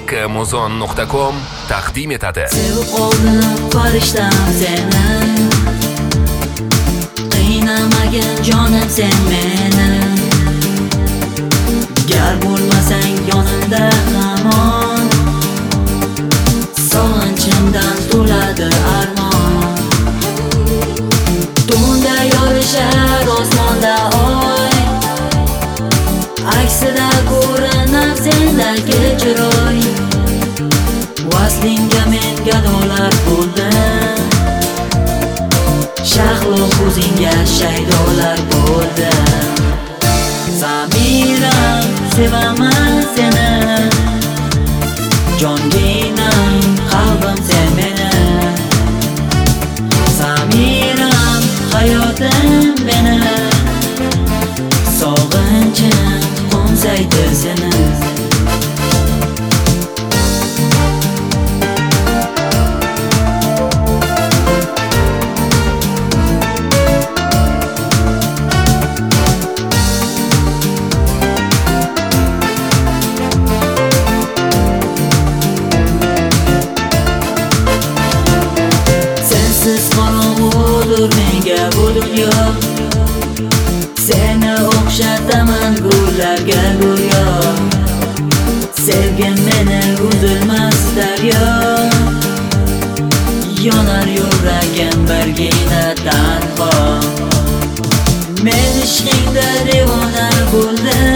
kmuzon.com taqdim etadi. Sevib qoldim farishtam seni, qiynamagin jonim sen meni. Gar bo'lmasang yonimda hamon, sog'inchimdan to'ladi armon. Tunda yorishar osmonda oy, aksida ko'rinar sendagi chiroy. Vaslingga men gadolar bo'ldim, shahlo ko'zingga shaydolar bo'ldim. Samiram, sevaman seni, jonginam, qalbim sen meni. Samiram, hayotim meni, sog'inchim qo'msaydi seni. Sensiz qorong'udir menga bu dunyo, seni o'xshataman gullarga go'yo. Sevgim meni uzilmas daryo, yonar yuragim birgina tanho. Men ishqingda devona bo'ldim,